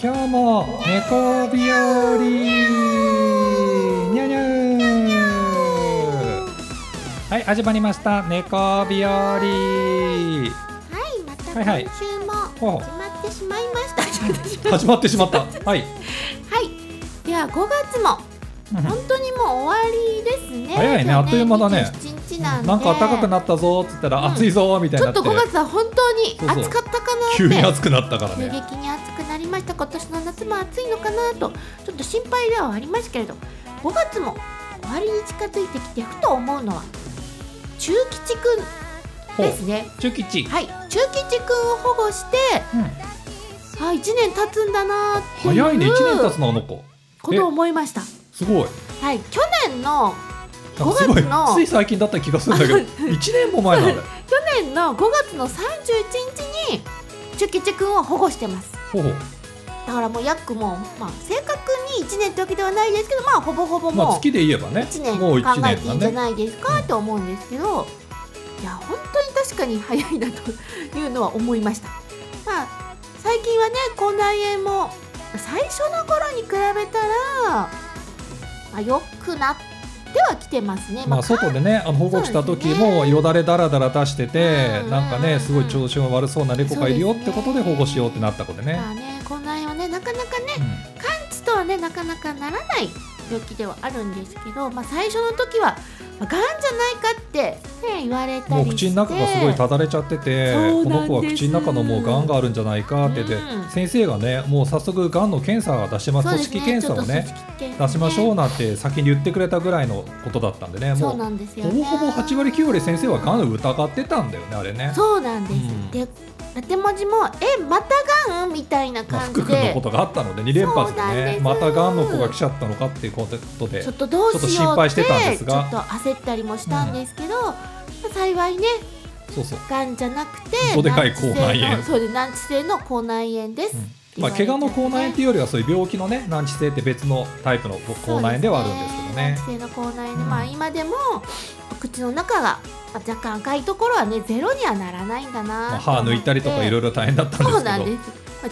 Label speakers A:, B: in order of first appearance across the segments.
A: 今日も猫日和にゃにゃー。はい、始まりました猫日和。はい、
B: また今週も始まってしまいました。
A: 始まってしまったはい、
B: はい、では5月も本当にもう終わりですね。
A: 早いね、あっという間だね。
B: 27日なんで、
A: なんか暖かくなったぞっつったら暑いぞみたいになって、
B: ちょっと5月は本当に暑かったかなって、
A: 急に暑くなったからね。
B: 急激に暑くなりました。今年の夏も暑いのかなとちょっと心配ではありますけれど、5月も終わりに近づいてきてふと思うのは中吉くんですね。
A: 中吉、
B: はい、中吉くんを保護して、1年経つんだなっていう
A: 早いね、1年経つのあの子
B: ことを思いました。す
A: ごい。
B: はい、去年の5月の
A: つい最近だった気がするんだけど1年も前なんだよ。
B: 去年の5月の31日に中吉くんを保護してます。だからもう約もう、正確に1年ってわけではないですけど、ほぼほぼもう
A: 月で言えばね
B: 1年考えていいんじゃないですかと思うんですけど、いや本当に確かに早いなというのは思いました。最近はね、口内炎も最初の頃に比べたら、良くなってはきてますね。
A: 外でね、保護した時もよだれだらだら出してて、なんかねすごい調子が悪そうな猫がいるよってことで保護しようってなった子でね。
B: 口内炎はね、なかなかね、完治とはねなかなかならない病気ではあるんですけど、最初の時はがんじゃないかって、言われたりして、
A: もう口の中がすごいただれちゃってて、この子は口の中のもうがんがあるんじゃないかって言って、先生がねもう早速がんの検査が出します、組織検査をね出しましょうなんて先に言ってくれたぐらいのことだったんでね、もうほぼほぼ8割9割先生はがんを疑ってたんだよね、あれね。
B: そうなんです、でラテ文字もまたがんみたいな感じで、
A: 福君のことがあったので2連発でね、またがんの子が来ちゃったのかっていうことで
B: ちょっとどうしようって
A: 心配してたんですが、
B: ちょっと焦ったりもしたんですけど、幸いね、がんじゃなくて
A: どでかい口内炎、
B: そうで難治性の口内炎です、
A: 怪我の口内炎っていうよりはそういう病気のね、難治性って別のタイプの口内炎ではあるんですけどね。
B: 難治性の口内炎で、今でも口の中が若干赤いところはねゼロにはならないんだな、
A: 歯抜いたりとかいろいろ大変だったんですけど、
B: そうなんです、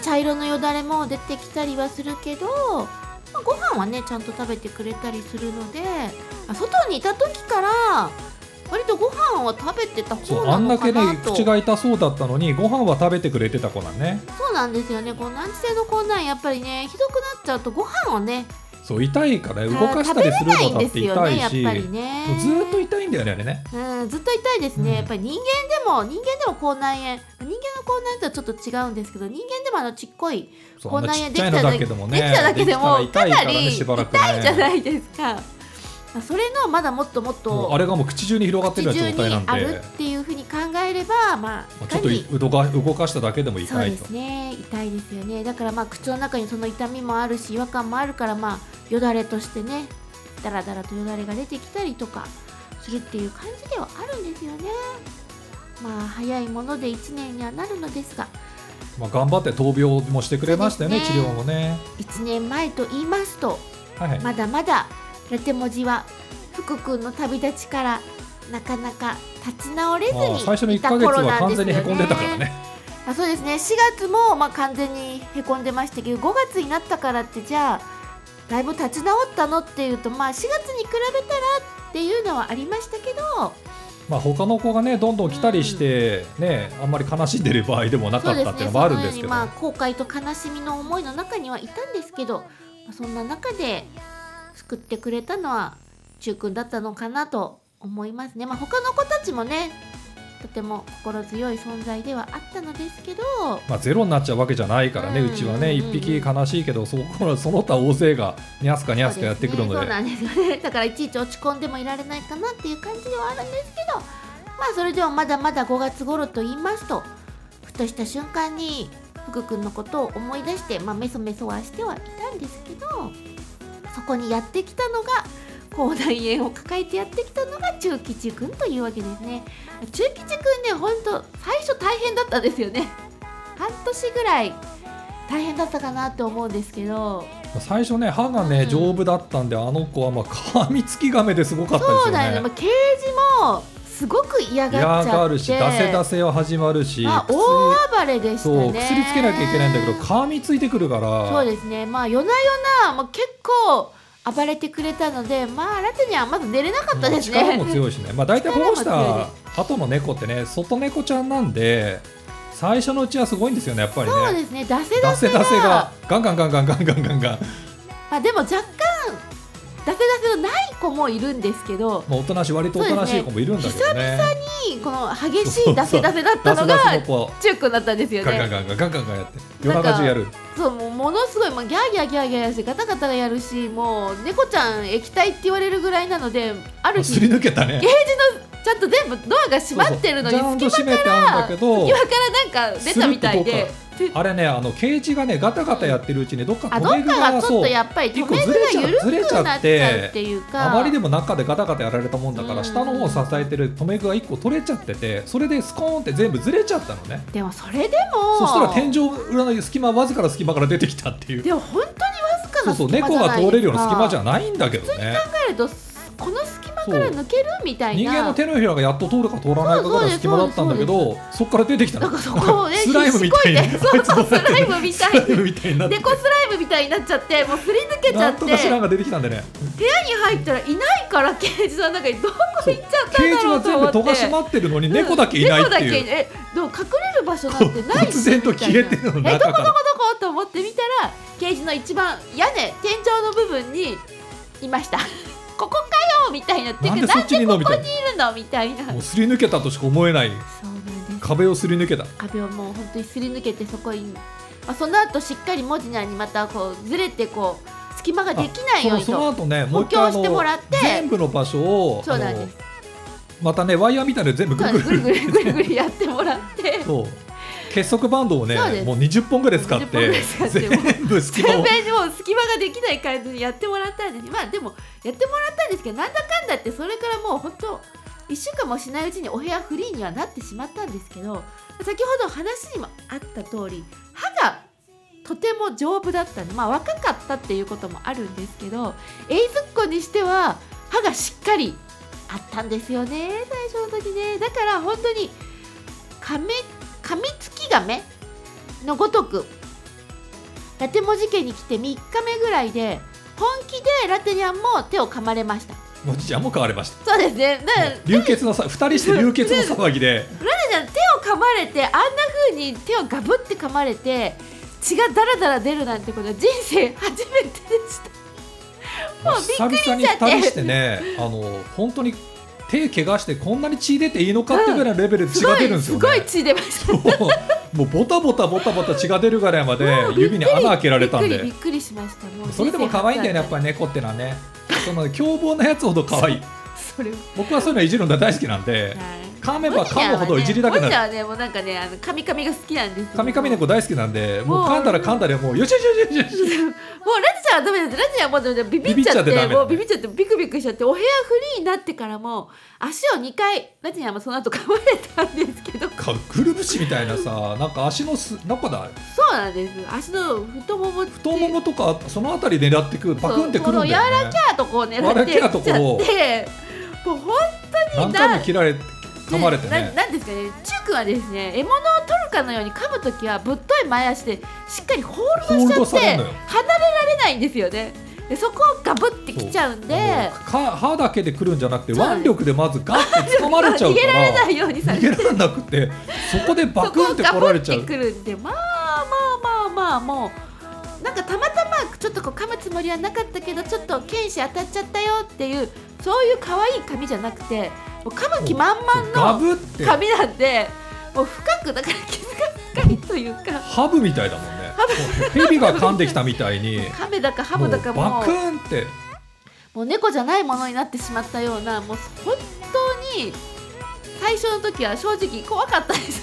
B: 茶色のよだれも出てきたりはするけど、ご飯はねちゃんと食べてくれたりするので、外にいた時から割とご飯は食べてた方なのかなと。
A: あんだけね口が痛そうだったのにご飯は食べてくれてた子なんね。
B: そうなんですよね。この難治性の口内炎やっぱりねひどくなっちゃうとご飯をね、
A: そう痛いから動かしたりするのだって痛いし、
B: やっぱりね、
A: もうずっと痛いんだよね、あれね。
B: ずっと痛いですね、やっぱり人間でも口内炎、人間の口内炎とはちょっと違うんですけど、人間でもちっこい口内炎できただけでもかなり痛いじゃないですか。それのまだもっともっと
A: あれがもう口中に広がってるような状態なんで、
B: あるっていうふうに考えれば、
A: ちょっと動かしただけでも痛いと。
B: そうですね、痛いですよね。だから口の中にその痛みもあるし違和感もあるから、よだれとしてねだらだらとよだれが出てきたりとかするっていう感じではあるんですよね。早いもので1年にはなるのですが、
A: 頑張って闘病もしてくれましたよね、治療もね。
B: 1年前と言いますと、まだまだラテ文字は福君の旅立ちからなかなか立ち直れずに
A: 最初の1ヶ月は完全にへこんでたからね。
B: そうですね、4月も完全にへこんでましたけど、5月になったからってじゃあだいぶ立ち直ったのっていうと、4月に比べたらっていうのはありましたけど、
A: 他の子がねどんどん来たりしてね、あんまり悲しんでる場合でもなかったっていうのもあるんですけど、
B: 後悔と悲しみの思いの中にはいたんですけど、そんな中で救ってくれたのは中くんだったのかなと思いますね。他の子たちもねとても心強い存在ではあったのですけど、
A: ゼロになっちゃうわけじゃないからね、うちはね1匹悲しいけど、その他大勢がニャスカニャスカやってくるので、
B: そうなんですよね。だからいちいち落ち込んでもいられないかなっていう感じではあるんですけど、それでもまだまだ5月頃と言いますと、ふとした瞬間に福くんのことを思い出して、メソメソはしてはいたんですけど、そこにやってきたのが口内炎を抱えてやってきたのが中吉くんというわけですね。中吉くんね、ほんと最初大変だったんですよね。半年ぐらい大変だったかなと思うんですけど、
A: 最初ね歯がね、丈夫だったんで、あの子は噛みつき亀ですごかったですよね。
B: そうだよね、ケージもすごく嫌がっちゃって、
A: 嫌がるし、出せは始まるし、
B: 大暴れでしたね。
A: そう薬つけなきゃいけないんだけど噛みついてくるから。
B: そうですね、夜な夜なもう結構暴れてくれたので、ラテにはまず寝れなかったですね。
A: 力も強いしね、大体保護した後の猫ってね、外猫ちゃんなんで最初のうちはすごいんですよね、やっぱりね。
B: そうですね、出せ
A: がガンガンで
B: も若干出せのない子もいるんですけど、
A: おとなしい、割とおとなしい子もいるんだけどね。
B: 久々にこの激しい出せだったのがチュックだったんですよね。
A: ガンガンやって夜中中やる。
B: そう、ものすごい、ギャーギャーしてガタガタやるし、もう猫ちゃん液体って言われるぐらいなので、ある日
A: すり抜けたね。
B: ゲージのちゃんと全部ドアが閉まってるのに隙間からなんか出たみたいで、
A: あれね、ケージがねガタガタやってるうちにどっか
B: 留め具がちょっとやっぱり留め具が緩くなっちゃうっていうか、
A: あまりでも中でガタガタやられたもんだから、下の方を支えてる留め具が1個取れちゃってて、それでスコーンって全部ずれちゃったのね。
B: でもそれでも
A: そしたら天井裏の隙間、わずかな隙間から出てきたっていう。
B: でも本当にわずかな隙間じゃないですか。
A: そう猫が通れるような隙間じゃないんだけどね。
B: 普通に考えるとこの隙間から抜けるみたいな、
A: 人間の手のひらがやっと通るか通らないかぐらいの隙間だったんだけど、そこから出てきたの。
B: そこをね、
A: スライムみたいに、
B: スライムみたい
A: な、
B: 猫スライムみたいになっちゃって、もうすり抜けちゃって、
A: なんとか知らんが出てきたんでね。
B: 部屋に入ったらいないから、ケージの中にどこ行っちゃったんだろうと思って。
A: ケージは全部戸が閉まってるのに猫だけいないっていう。
B: でも隠れる場所なんてないし、
A: 突然と消えてるの中から。
B: どこと思ってみたら、ケージの一番天井の部分にいました。ここかよみたいな、
A: なんでそっちにいるのみたいな、
B: なんでここにいるのみたいな、
A: もうすり抜けたとしか思えない。
B: そうなんです。
A: 壁をすり抜けた。
B: 壁をもう本当にすり抜けて、そこに、その後しっかり文字にまたこうずれてこう隙間ができないようにと
A: その後ね、
B: 補強してもらって、
A: 全部の場所を
B: そうなんです、
A: またねワイヤーみたいなの全部ぐる
B: ぐるやってもらって、
A: そう結束バンドをねもう20本ぐらい使って全部隙間が
B: できない感じにやってもらったんです。でもやってもらったんですけど、なんだかんだってそれからもう本当1週間もしないうちにお部屋フリーにはなってしまったんですけど、先ほど話にもあった通り歯がとても丈夫だったんで、若かったっていうこともあるんですけど、エイズっ子にしては歯がしっかりあったんですよね、最初の時ね。だから本当に噛みつき亀のごとくラテ文字家に来て3日目ぐらいで本気でラテニャンも手を噛まれました。
A: もちちゃんも噛まれました。
B: そうですね。
A: 流血の2人して流血の騒ぎで
B: ラテニャン手を噛まれて、あんな風に手をガブって噛まれて血がダラダラ出るなんてことは人生初めてでした。もうびっくりしちゃって、
A: 久々に2人してね、本当に手怪我してこんなに血出ていいのかってぐらいのレベルで血が出るんですよね。
B: すごい血出ました。
A: もうボタボタ血が出るぐらいまで指に穴開けられたんで
B: びっくりしました。もう
A: それでも可愛いんだよね、やっぱり猫ってのはね。その凶暴なやつほど可愛い。僕はそういうのいじるの大好きなんで、噛めば噛むほどいじりたくなる。
B: もちはね、もうなんかね、カミカミが好きなんです。
A: カミカミ猫大好きなんで、もう噛んだらもうよしよしよしよし。
B: もうラテちゃんはダメです。ラテちゃんはもうビビっちゃって、もうビビっちゃってビクビクしちゃって、お部屋フリーになってからも足を2回ラテちゃんはその後噛まれたんですけど、
A: くるぶしみたいなさ、なんか足の中だ。
B: そうなんです。足の太もも
A: とかそのあたり狙ってくる、パクンってくるんだよね。
B: この柔らきゃとこを狙ってっちゃって、もう本当に
A: 何回も噛まれてね。
B: なんですかね、チュウ君はですね、獲物を取るかのように噛むときはぶっとい前足でしっかりホールドしちゃって離れられないんですよね。でそこをガブってきちゃうんで、
A: 歯だけで来るんじゃなくて腕力でまずガッて掴まれちゃうから
B: 逃げられないようにされて、
A: 逃げられなくてそこでバクンって来られちゃう。
B: そこをガブってくるんで、もうなんかたまたまちょっとこう噛むつもりはなかったけど、ちょっと剣士当たっちゃったよっていう、そういう可愛い髪じゃなくて、もう噛む気満々の髪なんで、もう深くだから傷が深いというか、
A: ハブみたいだもんね。ヘビが噛んできたみたいに
B: カメだかハブだかもう
A: バクンって
B: もう猫じゃないものになってしまったような、もう本当に最初の時は正直怖かったです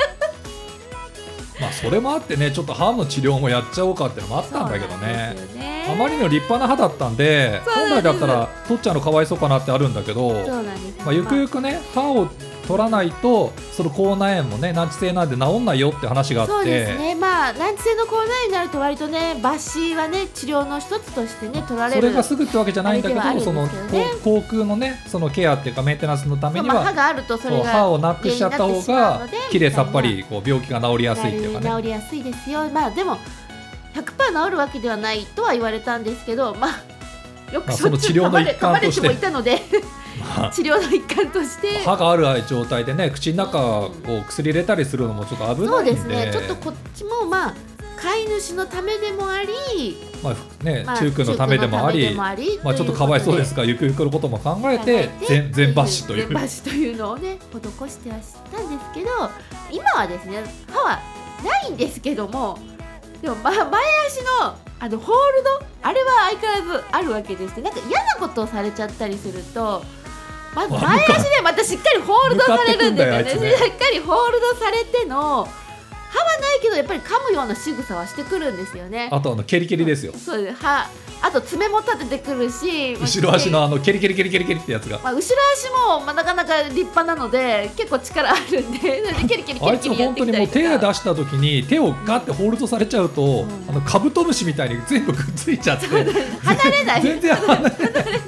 A: それもあってね、ちょっと歯の治療もやっちゃおうかってのもあったんだけどね。あまりの立派な歯だったんで、本来だったら取っちゃうのかわいそうかなってあるんだけど、ゆくゆくね歯を取らないとその口内炎もね難治性なんで治んないよって話があって。
B: そうですね、まあ難治性の口内炎になると割とね抜歯はね治療の一つとしてね取られる。
A: それがすぐってわけじゃないんだけど、その口腔のねそのケアっていうかメンテナンスのためには、
B: 歯があるとそれが
A: 歯をなくしちゃった方がきれいさっぱりこう病気が治りやすいっていうかね。
B: 治りやすいですよ。まあでも 100% 治るわけではないとは言われたんですけど、まあよく
A: その治療の一環として
B: 噛まれてもいたので治療の一環として
A: 歯がある状態でね口の中こう薬入れたりするのもちょっと危ないんで、
B: そうですね、ちょっとこっちもまあ飼い主のためでもあり、
A: 中君のためでもあり、ちょっとかわいそうですがゆくゆくのことも考えて全抜歯と
B: いうのをね施してはしたんですけど、今はですね歯はないんですけども、でも前足のホールドあれは相変わらずあるわけです。なんか嫌なことをされちゃったりするとまず前足でまたしっかりホールドされるんですよね。しっかりホールドされての歯はないけどやっぱり噛むような仕草はしてくるんですよね。
A: あとケリケリですよ。
B: そうです。あと爪も立ててくるし、
A: 後ろ足のケリケリケリケリケリってやつが、
B: 後ろ足もなかなか立派なので結構力あるんでケリケリケリケリ
A: あいつ本当にもう手を出した時に手をガッてホールドされちゃうと、カブトムシみたいに全部くっついちゃって
B: 離れない
A: 全然離れない
B: 相変わらず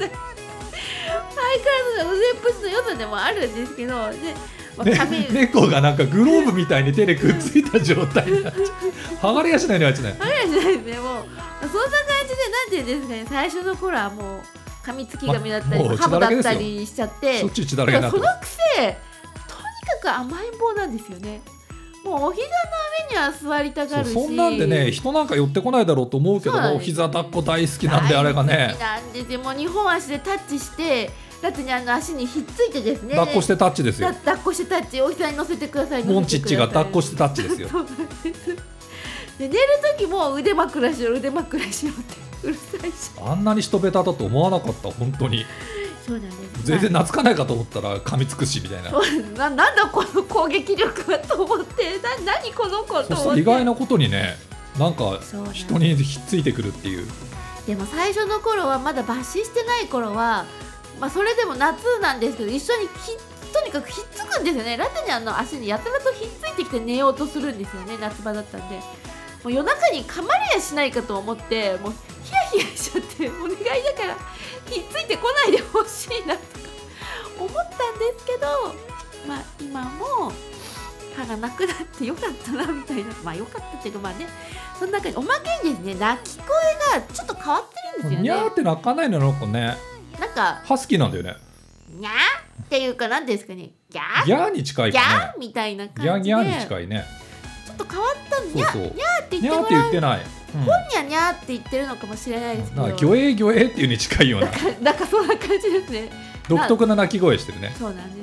B: の腕っぷしの良さでもあるんですけど、
A: 猫がなんかグローブみたいに手でくっついた状態になっちゃう剥がれやしないのやつね。
B: 剥がれやしないですね。もうそんな感じでなんていうんですかね、最初の頃はもう噛みつき髪だったりハブだったりしちゃって、
A: そっち血だらけになって
B: そのくせとにかく甘えん坊なんですよね。もうお膝の上には座りたがるし、
A: そんなんでね人なんか寄ってこないだろうと思うけども、お膝抱っこ大好きなんで、あれがね
B: 好きなんですよ。もう2本足でタッチしてだって足にひっついてですね、
A: 抱っこしてタッチですよ。
B: 抱っこしてタッチ、お膝に乗せてください。
A: モンチッチが抱っこしてタッチですよ。
B: そうなんですで寝る時も腕枕しろってうるさいし、
A: あんなに人ベタだと思わなかった。本当に
B: そうなんです。
A: 全然懐かないかと思ったら噛みつくしみたいな。
B: なんだこの攻撃力はと思って、何この子と思って、
A: 意外なことにねなんか人にひっついてくるっていう。
B: でも最初の頃はまだ抜歯してない頃はそれでも夏なんですけど一緒にとにかくひっつくんですよね。ラテニャンの足にやたらとひっついてきて寝ようとするんですよね。夏場だったんでもう夜中に噛まれやしないかと思ってもうヒヤヒヤしちゃって、お願いだからひっついてこないでほしいなとか思ったんですけど、今も歯がなくなってよかったなみたいな、よかったっていうかその中におまけにですね鳴き声がちょっと変わってるんですよね。
A: にゃーって鳴かないのなんかね、
B: なんか
A: ハスキーなんだよね。
B: にゃーっていうか何ですかね、ギャー
A: ギャーに近いかね。
B: ギャーみたいな感じで
A: ギャーに近いね。
B: ちょっと変わったんで、にゃーって言って
A: にゃーって言ってない。
B: 本にはにゃーって言ってるのかもしれないですけど、
A: ギョエギョエっていうに近いような
B: なんかそんな感じですね。
A: 独特な鳴き声してるね。
B: そうなんです。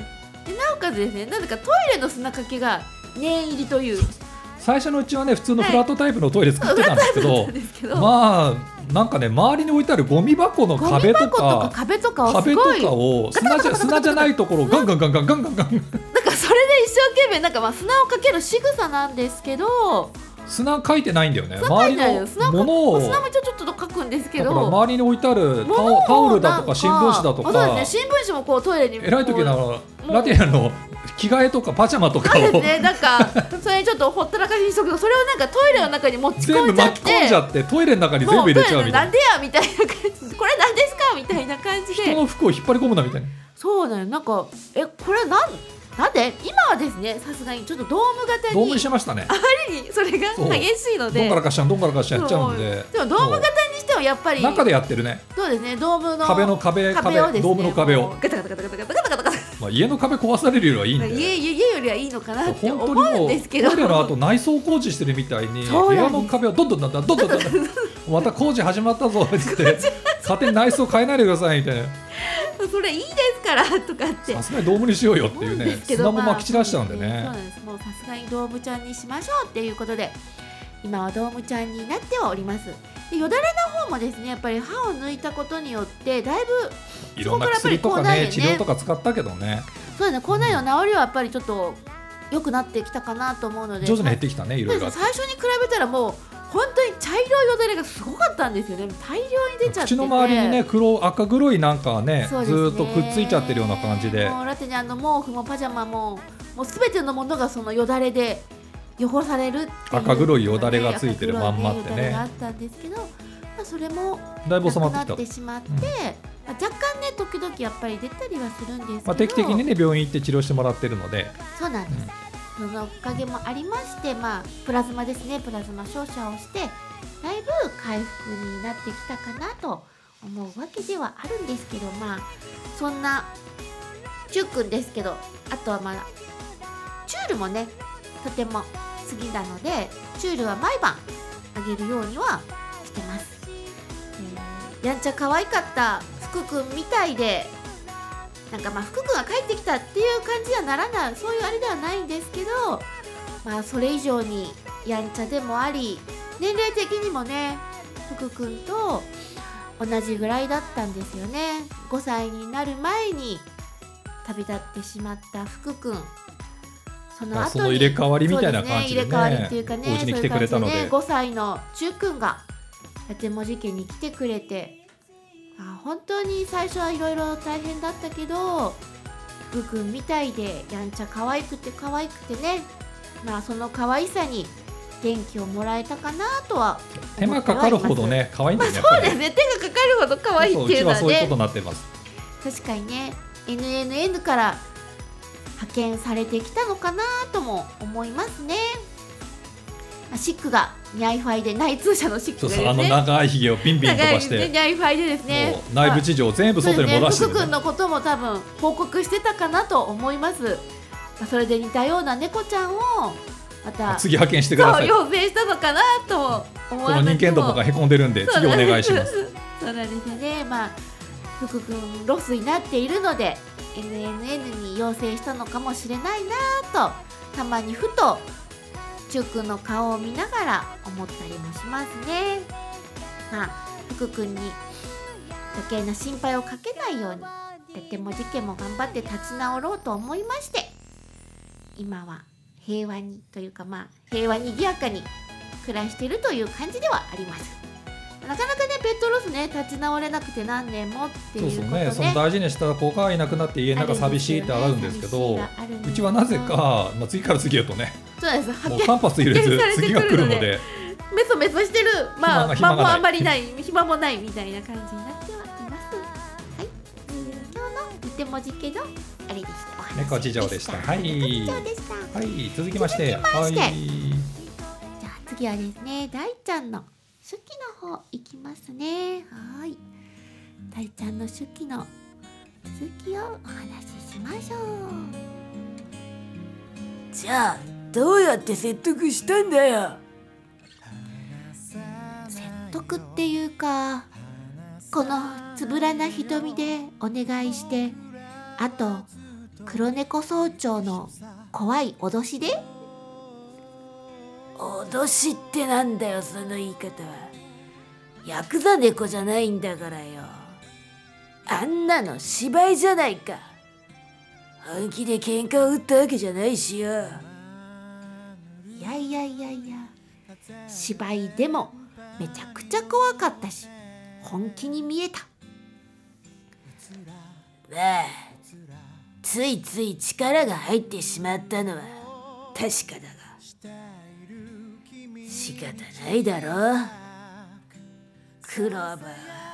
B: でなおかつですね、なぜかトイレの砂かけが念入りという。
A: 最初のうちはね普通のフラットタイプのトイレ作ってたんですけど、なんかね周りに置いてあるゴミ箱の壁とかを砂じゃないところをガンガンガンガンガンガンガン、なんか
B: それで一生懸命砂をかける仕草なんですけど、
A: 砂書いてないんだよね。周りのものを
B: 砂もちょっと書くんですけど、
A: 周りに置いてあるタオルだとか新聞紙だとか、
B: そうですね、新聞紙もこうトイレに
A: 偉い時のラテアの着替えとかパジャマとかを
B: ね、なんかそれちょっとほったらかしにしとくと、それをなんかトイレの中に持ち込んじゃって、
A: 全部巻き込んじゃってトイレの中に全部入れちゃうみたいな。
B: なんでやみたいな感じ、これ何ですかみたいな感じで
A: 人の服を引っ張り込むなみたいな。
B: そうだよ、なんかこれなんで今はですね、さすがにちょっとドーム型に
A: ドームにしましたね。
B: あまりにそれが激しいので、
A: どんからかしちゃうどんからかしちゃっちゃうんで、
B: でもドーム型にしてはやっぱり
A: 中でやってるね。
B: そうですね、ドームの
A: 壁をですね、ドームの壁を
B: ガタガタガタガタガタガタガタガタ、
A: 家の壁壊されるよりはいいんで、
B: 家よりはいいのかなって思うんですけど、
A: トイレの後内装工事してるみたいに部屋の壁をどんどんまた工事始まったぞって勝手に内装変えないでくださいみたいな。
B: それいいですからとかって
A: さすがにドームにしようよっていうね、砂もまき散らしちゃうんでね。
B: そうなんです。もうさすがにドームちゃんにしましょうっていうことで今はドームちゃんになってはおります。でよだれの方もですね、やっぱり歯を抜いたことによってだいぶ
A: いろんな薬とかね治療とか使ったけどね、
B: そうですね、口内炎の治りはやっぱりちょっと良くなってきたかなと思うので、
A: 徐々に減ってきたね、いろいろ。
B: 最初に比べたらもう本当に茶色いよだれがすごかったんですよね。大量に出ちゃってて、
A: 口の周りにね赤黒いなんかね
B: そうですね、
A: ずーっとくっついちゃってるような感じで、
B: もうだってね、毛布もパジャマももう全てのものがそのよだれで汚されるっていう、
A: 赤黒いよだれがついてるまんまってね、
B: 赤黒いよだれがあったんですけど、それも
A: だいぶ収ま
B: なくな
A: ってきた。
B: ってしまって、若干ね時々やっぱり出たりはするんですけど、
A: 定期的にね病院行って治療してもらってるので、
B: そうなんです、そのおかげもありまして、プラズマですね、プラズマ照射をしてだいぶ回復になってきたかなと思うわけではあるんですけど、そんなチュウくんですけど、あとはチュールもねとても好きなので、チュールは毎晩あげるようにはしてます。やんちゃ可愛かった福くんみたいで、なんか福くんが帰ってきたっていう感じにはならない、そういうあれではないんですけど、それ以上にやんちゃでもあり、年齢的にもね福くんと同じぐらいだったんですよね。5歳になる前に旅立ってしまった福くん、その後に
A: その入れ替わりみたいな感じでね、
B: 入れ替わりっていうかね、
A: お家に来てくれたので、
B: そういう感じでね、5歳のチュウくんがやてもじ家に来てくれて、本当に最初はいろいろ大変だったけど、福くんみたいでやんちゃ可愛くてね、その可愛さに元気をもらえたかなとは
A: 手間かかるほどね可愛いんですね、
B: そうですね、手がかかるほど可愛いっていうのはね、
A: うちはそういうことになってます。
B: 確かにね、 NNN から派遣されてきたのかなとも思いますね。シックがニャイファイで、内通者のシックがですね、
A: 長いひげをピンピン飛ばして、
B: ニャイファイでですね、
A: 内部事情を全部外に漏らしてる、
B: 福くんのことも多分報告してたかなと思います。それで似たような猫ちゃんをまた
A: 次派遣してください。
B: 要請したのかなと思わなくも、
A: この人間どもがへこんでるんで次お願いします。
B: そうなんですよね。福くんロスになっているので NNN に要請したのかもしれないなと、たまにふとチュウくんの顔を見ながら思ったりもしますね。福くんに余計な心配をかけないように、やっても事件も頑張って立ち直ろうと思いまして、今は平和にというか、平和にぎやかに暮らしているという感じではあります。なかなかねペットロスね立ち直れなくて何年もっていうことね、
A: その大事にした子がいなくなって家の中寂しいってあるんですけど、うちはなぜか、次から次へとね、
B: そうです
A: もう間髪入れず次が来るので、
B: メソメソしてる、間もあんまりない、暇もないみたいな感じになってはいます。はい、今日の似てもじけどあれでした、お話
A: 猫事情でした。はい、はい、続きまして、じゃあ
B: 次はですね、大ちゃんの初期の方いきますね。はい、大ちゃんの初期の続きをお話ししましょう。
C: じゃあどうやって説得したんだよ。
B: 説得っていうか、このつぶらな瞳でお願いして、あと黒猫総長の怖い脅しで。
C: 脅しってなんだよその言い方は。ヤクザ猫じゃないんだからよ。あんなの芝居じゃないか。本気で喧嘩を打ったわけじゃないしよ。
B: いや芝居でもめちゃくちゃ怖かったし本気に見えた。
C: ついつい力が入ってしまったのは確かだが仕方ないだろう。クローバーは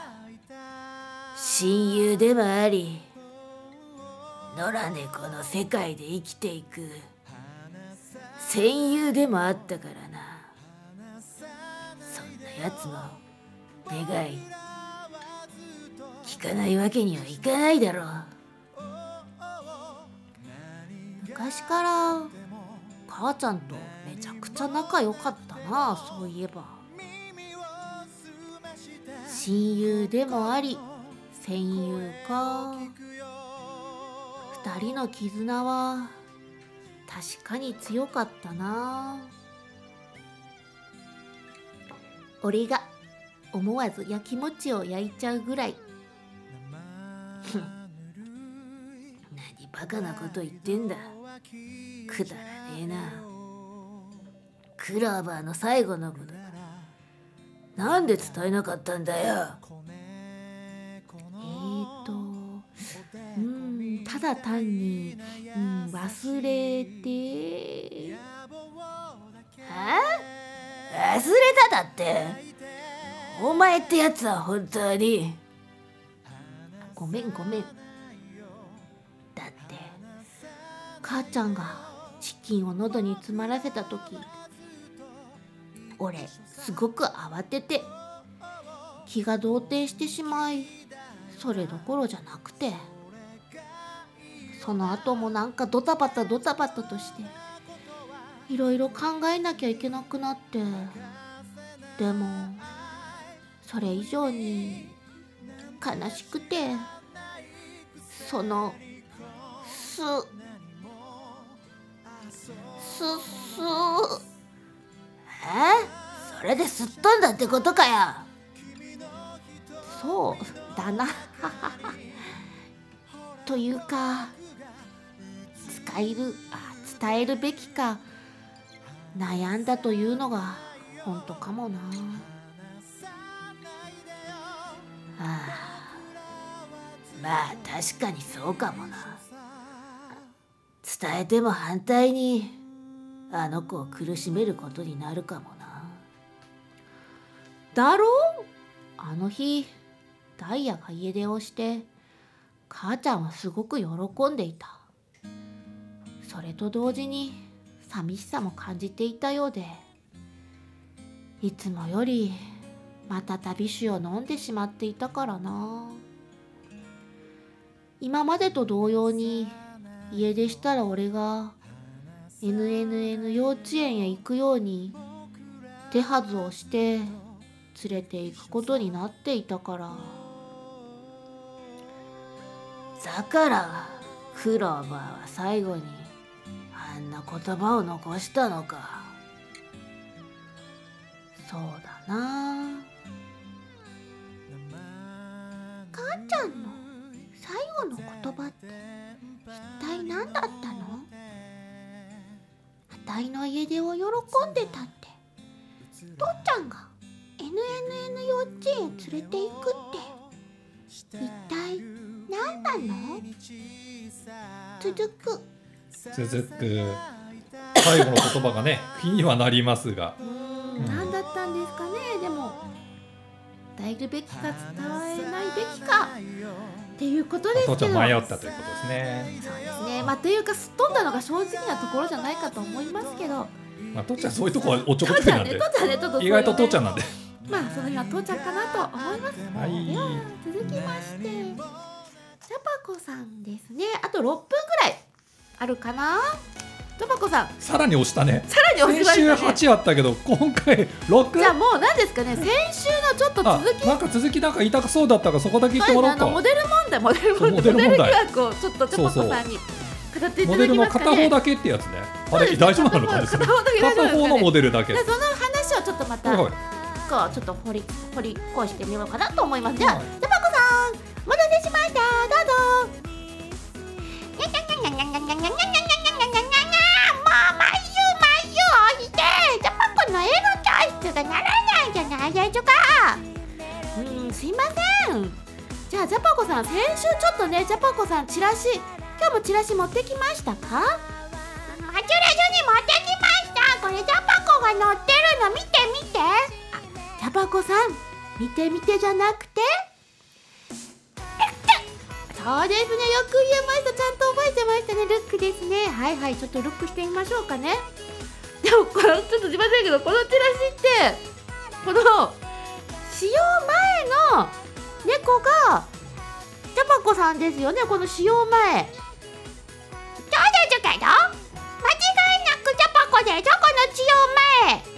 C: 親友でもあり、野良猫の世界で生きていく戦友でもあったからな。そんなやつの願い聞かないわけにはいかないだろう。
B: 昔から母ちゃんとめちゃくちゃ仲良かったな。そういえば親友でもあり戦友か。二人の絆は確かに強かったな。俺が思わず焼きもちを焼いちゃうぐらい。
C: 何バカなこと言ってんだ。くだらねえな。クローバーの最後のことなんで伝えなかったんだよ。
B: ただ単に、忘れて。
C: 忘れただって。お前ってやつは本当に。
B: ごめん。だって母ちゃんがチキンを喉に詰まらせた時、俺すごく慌てて気が動転してしまい、それどころじゃなくて、その後もなんかドタバタとしていろいろ考えなきゃいけなくなって、でもそれ以上に悲しくて、その
C: それですっ飛んだってことかよ。
B: そうだなというか、伝えるべきか悩んだというのが本当かもな。
C: まあ確かにそうかもな。伝えても反対にあの子を苦しめることになるかもな。
B: だろう？あの日ダイヤが家出をして母ちゃんはすごく喜んでいた。それと同時に寂しさも感じていたようで、いつもよりまた旅酒を飲んでしまっていたからな。今までと同様に家出したら俺が NNN 幼稚園へ行くように手はずをして連れて行くことになっていたから。
C: だからクローバーは最後にあんな言葉を残したのか。
B: そうだな。母ちゃんの最後の言葉って一体何だったの？あたいの家出を喜んでたって、父ちゃんが NNN 幼稚園へ連れて行くって一体何なの？続く
A: 最後の言葉がね気にはなりますが、
B: 何だったんですかね。でも伝えるべきか伝えないべきかっていうことですけど、
A: 父ちゃん迷ったということですね。
B: そうですね。というかすっ飛んだのが正直なところじゃないかと思いますけど、
A: 父ちゃんそういうとこはおちょこちょいなんで、意外と父ちゃんなんで、
B: その日は父ちゃんかなと思います。
A: はい、
B: では続きましてジャパコさんですね。あと6分ぐらいあるかな。ジャパコさん
A: さらに押したね。
B: さらに押しましたね。
A: 先週8あったけど今回6。
B: じゃあもう何ですかね、先週のちょっと続き、
A: なんか続きなんか言いたそうだったからそこだけ言ってもらおうか。
B: モデル疑惑をちょっとジャパコさんに語っていただきますかね。
A: モデルの片方だけってやつね。あれ大丈夫なのかね。片方のモデルだけ。
B: その話をちょっとまたこうちょっと掘りこうしてみようかなと思います。じゃあジャパコさんお待たせしました。どうぞ。の絵の教室がならないじゃないでしょうか。すいません。じゃあジャパコさん、先週ちょっとねジャパコさん今日もチラシ持ってきましたか？チラシに持ってきました。これジャパコが載ってるの見て。ジャパコさん見てじゃなくてそうですね、よく言えました。ちゃんと覚えてましたね。ルックですね。はいちょっとルックしてみましょうかね。でもこれちょっとすいませんけど、このチラシってこの使用前の猫がジャパコさんですよね。この使用前そうですけど間違いなくジャパコでしょ、この使用前。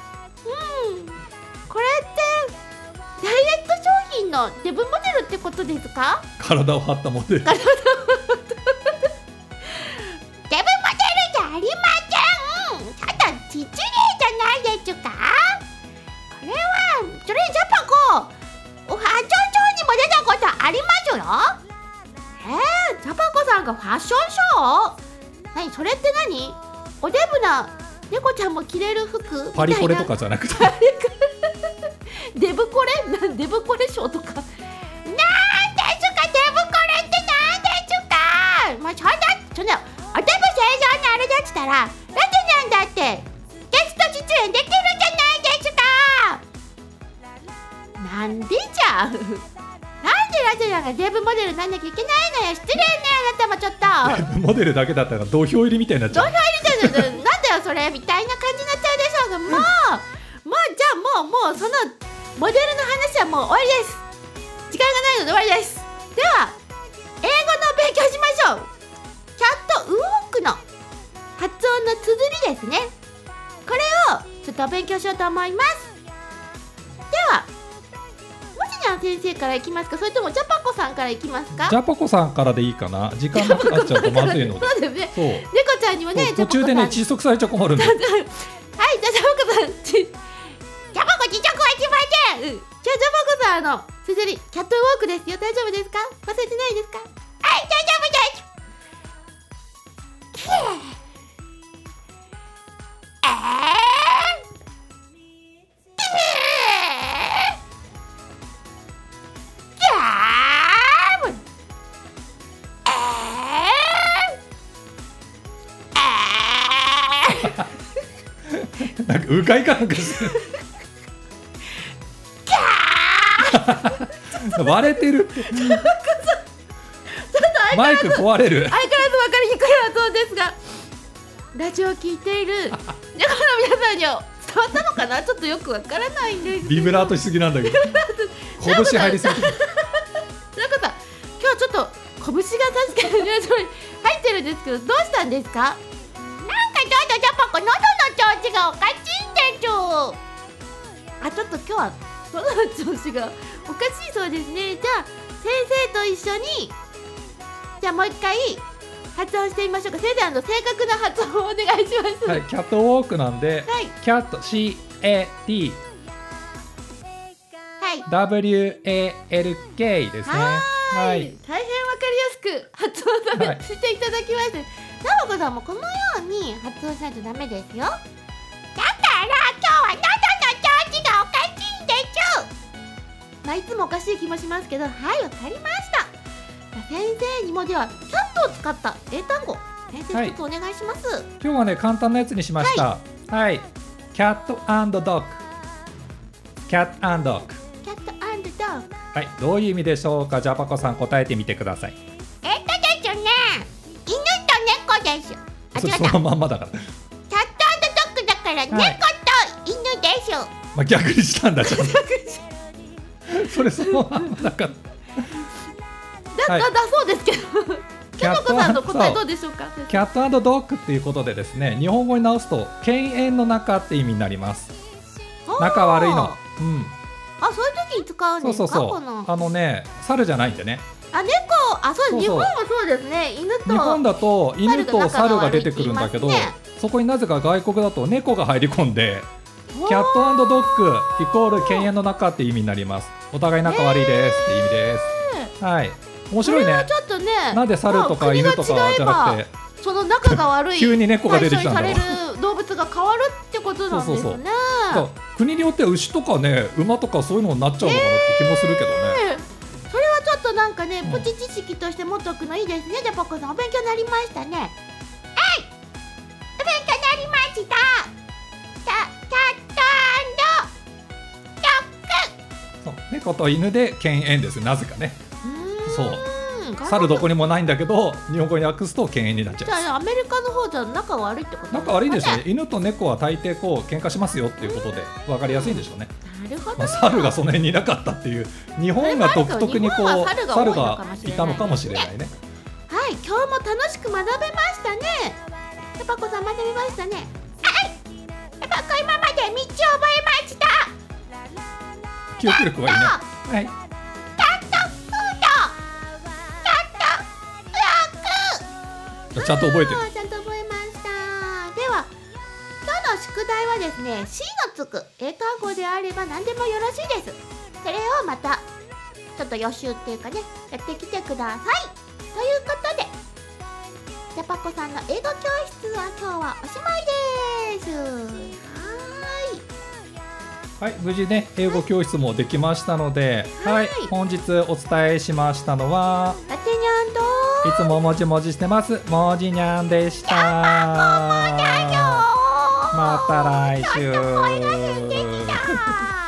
B: これってダイエット商品のデブモデルってことですか？
A: 体を張ったモデル。
B: デブモデルじゃありません。ただ失礼じゃないでしょうか。これはそれジャパコファッションショーにも出たことありますよ。ジャパコさんがファッションショー？それって何？おデブな猫ちゃんも着れる服？
A: パリコレとかじゃなくて
B: デブコレデブコレ賞とかなんでしゅか、デブコレってなんでしゅか。もうそんなおデブ正常にあれだっつったらラテなんだってゲスト出演できるじゃないですか。なんでじゃなんでラテなんかデブモデルなんなきゃいけないのよ。失礼ね、あなたもちょっと
A: モデルだけだったら土俵入りみたいになっちゃう。
B: 土俵入りじゃなんだよそれみたいな感じになっちゃうでしょうが、もうじゃあもうそのモデルの話はもう終わりです。時間がないので終わりです。では英語の勉強しましょう。キャットウォークの発音の綴りですね。これをちょっと勉強しようと思います。ではもちにゃん先生からいきますか、それともジャパコさんからいきますか。
A: ジャパコさんからでいいかな。時間なくなっちゃうとまずいので。
B: そうですね。
A: そう。
B: 猫ちゃんにもね、
A: 途中でね窒息されちゃ困るんで。
B: はい、じゃあジャパコさん、ジャパコ窒息はいけません。じゃあジャパコさん綴りキャットウォークですよ。大丈夫ですか？忘れてないですか？はい、大丈夫です。
A: なんか迂回かなんかしてる。割れてるって。マイク壊れる。
B: 相変わらず分かりにくい発音ですが、ラジオを聞いている猫の皆さんには伝わったのかな。ちょっとよく分からないんです。
A: ビブラートしすぎなんだけど。拳入りすぎて。
B: なんかさ、今日ちょっと拳が確かに入ってるんですけど、どうしたんですか？なんかちょっとジャパコ喉の調子がおかしいんですよ。ちょっと今日は喉の調子がおかしいそうですね。じゃあ先生と一緒にじゃあもう一回発音してみましょうか。先生、正確な発音をお願いします。
A: はい、キャットウォークなんで、
B: はい、
A: キャット CAT、
B: はい、
A: WALK ですね。はい、
B: 大変わかりやすく発音していただきまして、ナマコさんもこのように発音しないとダメですよ。だから今日は喉の調子がおかしいんでしょ。いつもおかしい気もしますけど、はい、わかりました。先生にもではキャットを使った英単語、先生一つお願いします。
A: 今日はね簡単なやつにしました。はい、キャット&ドッグ、キャット&ドッグ、
B: キャット&ドッグ、
A: はい、どういう意味でしょうか。ジャパコさん答えてみてください。
B: ですね、犬と猫です。
A: そのまんまだから。
B: キャット&ドッグだから猫と犬です。
A: まあ逆にしたんだじゃん。それそのまんまだから。
B: だそうですけど、ジャパコさんの答えどうでしょうか。
A: キャット&ドッグっていうことでですね、日本語に直すと犬猿の仲って意味になります。仲悪いの。うん。
B: そういう時に使うんですか。
A: そう猿じゃないんでね。
B: 猫、そう、日本もそうですね。
A: 日本だと犬と猿が出てくるんだけど、そこになぜか外国だと猫が入り込んで、キャット&ドッグイコール犬猿の仲って意味になります。お互い仲悪いですって意味です。はい。面白いね。
B: ちょっとね、
A: なんで猿とか犬とかじゃなくて、
B: その仲が悪い
A: 急に猫が出てきたんだろう。
B: 対象にされる動物が変わるってことなんですね。
A: 国によっては牛とかね、馬とかそういうのになっちゃうのかなって気もするけどね。
B: それはちょっとなんかね、プチ知識として持っておくのいいですね。ジャパコさん、お勉強になりましたね。はい、お勉強になりました。キャット&ドッグ。
A: 猫と犬で犬猿です。なぜかね。そう。猿どこにもないんだけど、日本語に訳すと犬猿になっちゃう。
B: じゃあアメリカの方じゃ仲悪いってこと？
A: 仲悪いんでしょうね。犬と猫は大抵こう喧嘩しますよっていうことで分かりやすいんでしょうね。
B: なるほど。
A: 猿がその辺にいなかったっていう、日本が独特にこう猿がいたのかもしれないね。
B: はい、今日も楽しく学べましたね。ジャパコさん学びましたね。はい、ジャパコ今まで道を覚えました。
A: 記憶力はいいね。はい。ちゃんと覚えてる。
B: ちゃんと覚えました。では今日の宿題はですね、C のつく英単語であれば何でもよろしいです。それをまたちょっと予習っていうかね、やってきてください。ということで、ジャパコさんの英語教室は今日はおしまいです。
A: はい、無事ね英語教室もできましたので、はい、本日お伝えしましたのは
B: ラテニャンと
A: いつももじもじしてますもじにゃんでした。また来週。